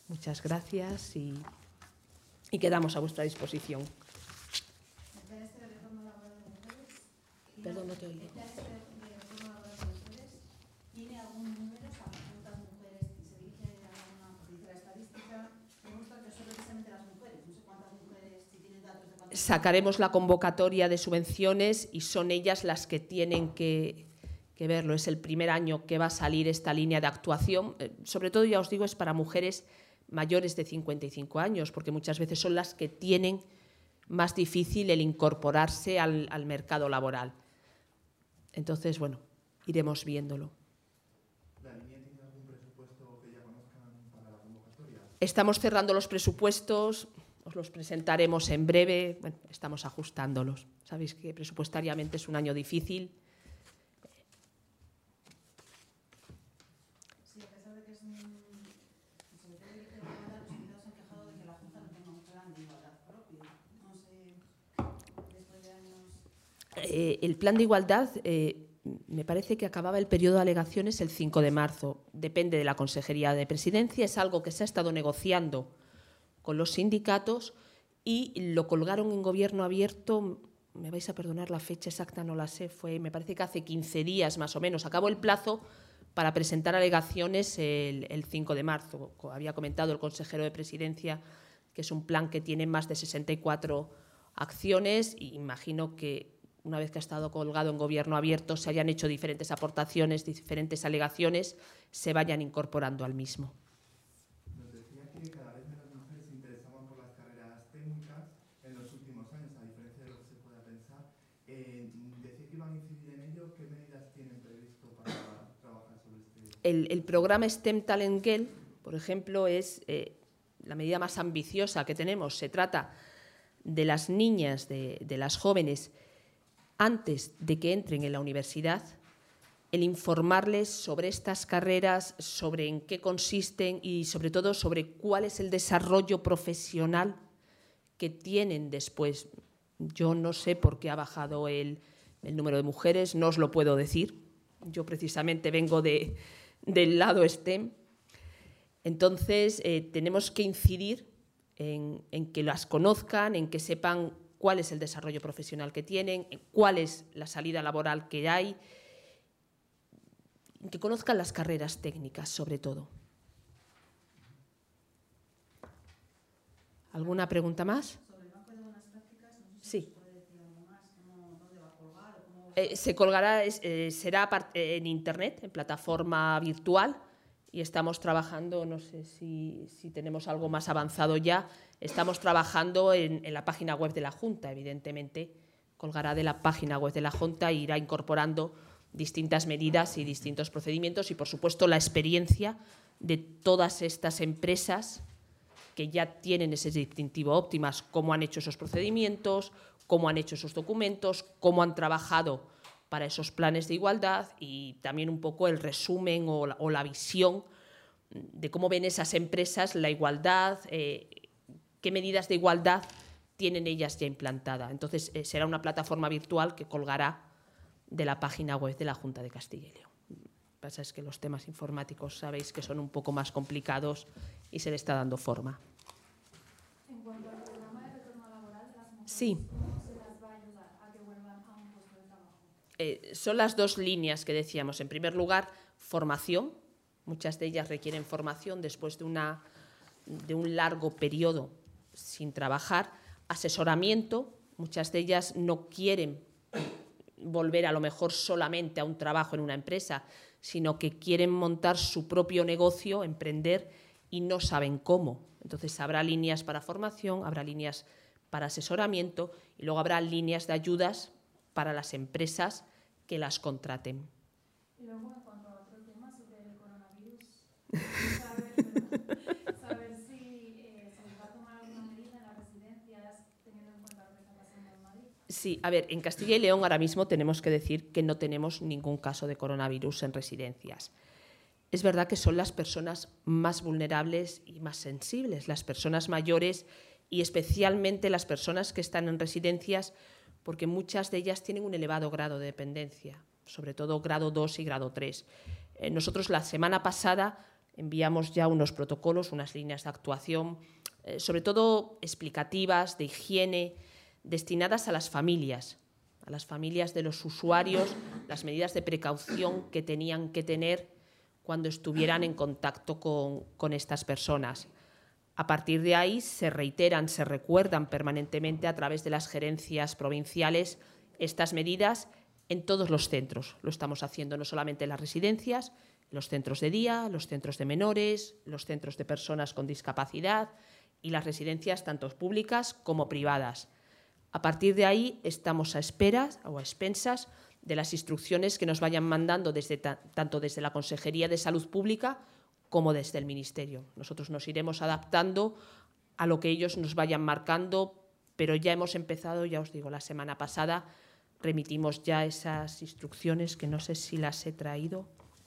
Muchas gracias y quedamos a vuestra disposición. Perdón, no te oí. ¿Tiene algún número sobre cuántas mujeres se dirige a la estadística? Me gusta que son precisamente las mujeres. No sé cuántas mujeres, si tienen datos de cuántas. Sacaremos la convocatoria de subvenciones y son ellas las que tienen que verlo. Es el primer año que va a salir esta línea de actuación. Sobre todo, ya os digo, es para mujeres mayores de 55 años, porque muchas veces son las que tienen más difícil el incorporarse al mercado laboral. Entonces, bueno, iremos viéndolo. ¿La línea tiene algún presupuesto que ya conozcan para la convocatoria? Estamos cerrando los presupuestos, os los presentaremos en breve. Bueno, estamos ajustándolos. Sabéis que presupuestariamente es un año difícil. Sí, a pesar de que es un secretario de igualdad, los sindicatos se han quejado de que la Junta no tenga un plan de igualdad propio. No sé, después de años. El plan de igualdad, me parece que acababa el periodo de alegaciones el 5 de marzo. Depende de la Consejería de Presidencia. Es algo que se ha estado negociando con los sindicatos y lo colgaron en Gobierno Abierto. Me vais a perdonar, la fecha exacta no la sé. Me parece que hace 15 días más o menos. Acabó el plazo para presentar alegaciones el 5 de marzo. Había comentado el consejero de Presidencia que es un plan que tiene más de 64 acciones y imagino que una vez que ha estado colgado en Gobierno Abierto, se hayan hecho diferentes aportaciones, diferentes alegaciones, se vayan incorporando al mismo. Nos decía que cada vez menos mujeres se interesaban por las carreras técnicas en los últimos años, a diferencia de lo que se pueda pensar. Decía que iban a incidir en ello. ¿Qué medidas tienen previsto para trabajar sobre este? El programa STEM Talent Girl, por ejemplo, es la medida más ambiciosa que tenemos. Se trata de las niñas, de las jóvenes, antes de que entren en la universidad, el informarles sobre estas carreras, sobre en qué consisten y sobre todo sobre cuál es el desarrollo profesional que tienen después. Yo no sé por qué ha bajado el número de mujeres, no os lo puedo decir. Yo precisamente vengo del lado STEM. Entonces, tenemos que incidir en que las conozcan, en que sepan cuál es el desarrollo profesional que tienen, cuál es la salida laboral que hay, que conozcan las carreras técnicas, sobre todo. ¿Alguna pregunta más? Sobre el banco de buenas prácticas, no sé si Sí. se puede decir algo más, dónde va a colgar o cómo. Se colgará, será en Internet, en plataforma virtual, y estamos trabajando, no sé si tenemos algo más avanzado ya, estamos trabajando en la página web de la Junta, evidentemente, colgará de la página web de la Junta e irá incorporando distintas medidas y distintos procedimientos y, por supuesto, la experiencia de todas estas empresas que ya tienen ese distintivo Óptimas, cómo han hecho esos procedimientos, cómo han hecho esos documentos, cómo han trabajado para esos planes de igualdad y también un poco el resumen o la visión de cómo ven esas empresas la igualdad, qué medidas de igualdad tienen ellas ya implantada. Entonces, será una plataforma virtual que colgará de la página web de la Junta de Castilla y León. Lo que pasa es que los temas informáticos sabéis que son un poco más complicados y se le está dando forma. En cuanto al programa de retorno laboral de las mujeres, Sí. ¿cómo se las va a ayudar a que vuelvan a un puesto de trabajo? Son las dos líneas que decíamos. En primer lugar, formación. Muchas de ellas requieren formación después de un largo periodo sin trabajar. Asesoramiento. Muchas de ellas no quieren volver a lo mejor solamente a un trabajo en una empresa, sino que quieren montar su propio negocio, emprender y no saben cómo. Entonces habrá líneas para formación, habrá líneas para asesoramiento y luego habrá líneas de ayudas para las empresas que las contraten. Y luego, en cuanto a otro tema sobre el coronavirus, saber si se les va a tomar alguna medida en las residencias teniendo en cuenta lo que está pasando en Madrid. Sí, a ver, en Castilla y León ahora mismo tenemos que decir que no tenemos ningún caso de coronavirus en residencias. Es verdad que son las personas más vulnerables y más sensibles, las personas mayores y especialmente las personas que están en residencias, porque muchas de ellas tienen un elevado grado de dependencia, sobre todo grado 2 y grado 3. Nosotros la semana pasada enviamos ya unos protocolos, unas líneas de actuación, sobre todo explicativas, de higiene, destinadas a las familias de los usuarios, las medidas de precaución que tenían que tener cuando estuvieran en contacto con estas personas. A partir de ahí se reiteran, se recuerdan permanentemente a través de las gerencias provinciales estas medidas en todos los centros. Lo estamos haciendo no solamente en las residencias, los centros de día, los centros de menores, los centros de personas con discapacidad y las residencias tanto públicas como privadas. A partir de ahí estamos a esperas o a expensas de las instrucciones que nos vayan mandando tanto desde la Consejería de Salud Pública como desde el Ministerio. Nosotros nos iremos adaptando a lo que ellos nos vayan marcando, pero ya hemos empezado, ya os digo, la semana pasada remitimos ya esas instrucciones, que no sé si las he traído,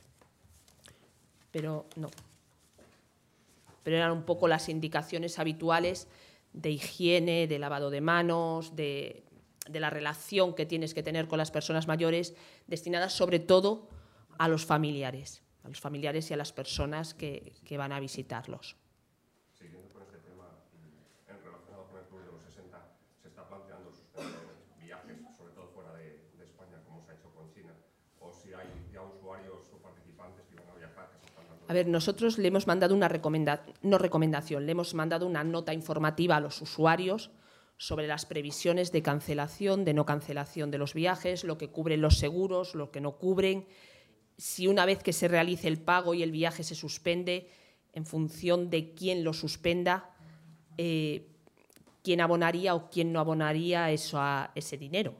pero no. Pero eran un poco las indicaciones habituales de higiene, de lavado de manos, de la relación que tienes que tener con las personas mayores, destinadas sobre todo a los familiares y a las personas que van a visitarlos. Siguiendo con este tema, relacionado con el Club de los 60, ¿se está planteando suspender viajes, sobre todo fuera de España, como se ha hecho con China? ¿O si hay ya usuarios o participantes que van a viajar que se están dando? A ver, nosotros le hemos mandado le hemos mandado una nota informativa a los usuarios sobre las previsiones de cancelación, de no cancelación de los viajes, lo que cubren los seguros, lo que no cubren, si una vez que se realice el pago y el viaje se suspende, en función de quién lo suspenda, quién abonaría o quién no abonaría ese dinero.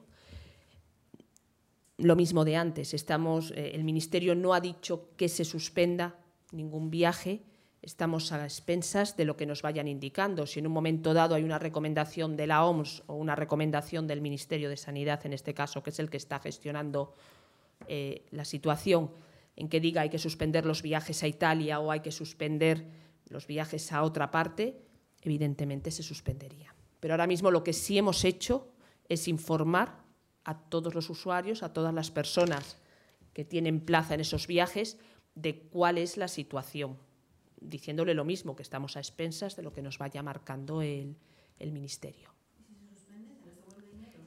Lo mismo de antes, el Ministerio no ha dicho que se suspenda ningún viaje, estamos a expensas de lo que nos vayan indicando. Si en un momento dado hay una recomendación de la OMS o una recomendación del Ministerio de Sanidad, en este caso, que es el que está gestionando la situación, en que diga hay que suspender los viajes a Italia o hay que suspender los viajes a otra parte, evidentemente se suspendería. Pero ahora mismo lo que sí hemos hecho es informar a todos los usuarios, a todas las personas que tienen plaza en esos viajes, de cuál es la situación, diciéndole lo mismo, que estamos a expensas de lo que nos vaya marcando el Ministerio. ¿Y si se suspende, se les devuelve dinero?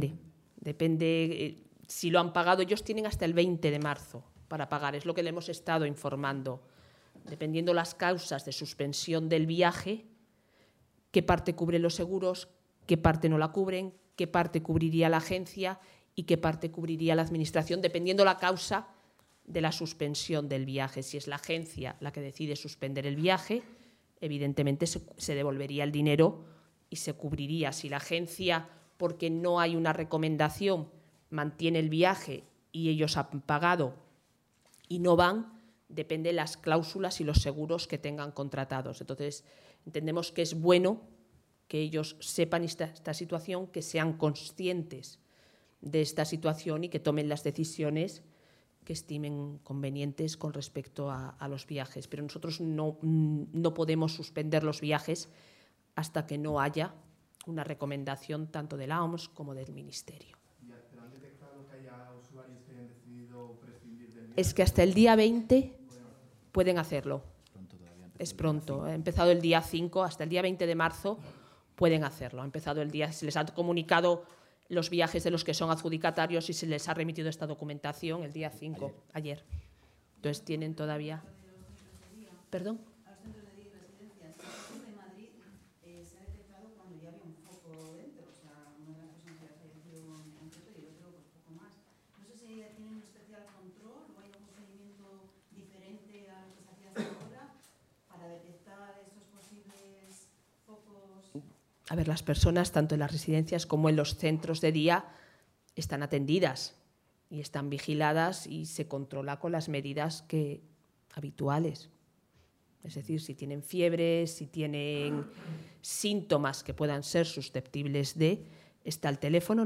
Depende. Si lo han pagado, ellos tienen hasta el 20 de marzo para pagar, es lo que le hemos estado informando. Dependiendo las causas de suspensión del viaje, qué parte cubren los seguros, qué parte no la cubren, qué parte cubriría la agencia y qué parte cubriría la Administración, dependiendo la causa de la suspensión del viaje. Si es la agencia la que decide suspender el viaje, evidentemente se devolvería el dinero y se cubriría. Si la agencia, porque no hay una recomendación, mantiene el viaje y ellos han pagado y no van, depende de las cláusulas y los seguros que tengan contratados. Entonces, entendemos que es bueno que ellos sepan esta situación, que sean conscientes de esta situación y que tomen las decisiones que estimen convenientes con respecto a los viajes. Pero nosotros no podemos suspender los viajes hasta que no haya una recomendación tanto de la OMS como del Ministerio. ¿Pero han detectado que haya usuarios que hayan decidido prescindir del viaje? Es que hasta el día 20 pueden hacerlo. Es pronto. Ha empezado el día 5, hasta el día 20 de marzo pueden hacerlo. Ha empezado el día, se les ha comunicado los viajes de los que son adjudicatarios y se les ha remitido esta documentación el día 5, ayer. Entonces tienen todavía... ¿Perdón? A los centros de día y residencias. En Madrid se ha detectado cuando ya había un foco dentro, o sea, una de las personas había fallecido en concreto y el otro pues poco más. No sé si tienen un especial control o hay un procedimiento diferente a lo que se hacía hasta ahora para detectar estos posibles focos. A ver, las personas, tanto en las residencias como en los centros de día, están atendidas y están vigiladas y se controla con las medidas habituales. Es decir, si tienen fiebre, si tienen síntomas que puedan ser susceptibles de, está el teléfono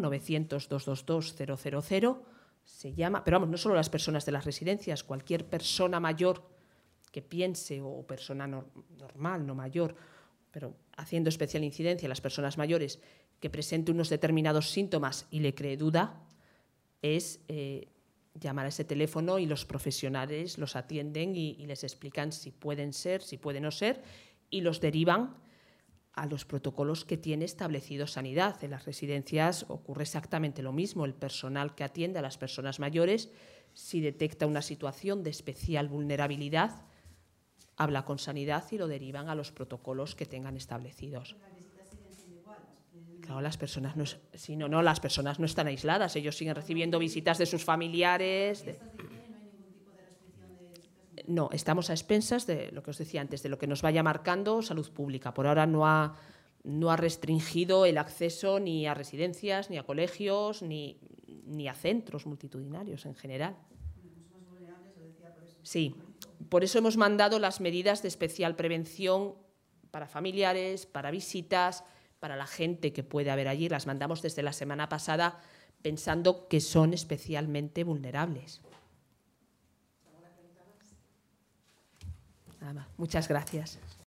900-222-000, se llama, pero vamos, no solo las personas de las residencias, cualquier persona mayor que piense, o persona normal, no mayor, pero haciendo especial incidencia a las personas mayores, que presente unos determinados síntomas y le cree duda, es llamar a ese teléfono y los profesionales los atienden y les explican si pueden ser, si pueden no ser, y los derivan a los protocolos que tiene establecido Sanidad. En las residencias ocurre exactamente lo mismo. El personal que atiende a las personas mayores, si detecta una situación de especial vulnerabilidad, habla con Sanidad y lo derivan a los protocolos que tengan establecidos. Las visitas siguen siendo iguales. Claro, las personas las personas no están aisladas, ellos siguen recibiendo visitas de sus familiares. ¿Estas de higiene no hay ningún tipo de restricción de visitas? No, estamos a expensas de lo que os decía antes, de lo que nos vaya marcando Salud Pública. Por ahora no ha restringido el acceso ni a residencias, ni a colegios, ni a centros multitudinarios en general. Los más vulnerables, lo decía por eso. Sí, por eso hemos mandado las medidas de especial prevención para familiares, para visitas, para la gente que puede haber allí. Las mandamos desde la semana pasada pensando que son especialmente vulnerables. Nada más. Muchas gracias.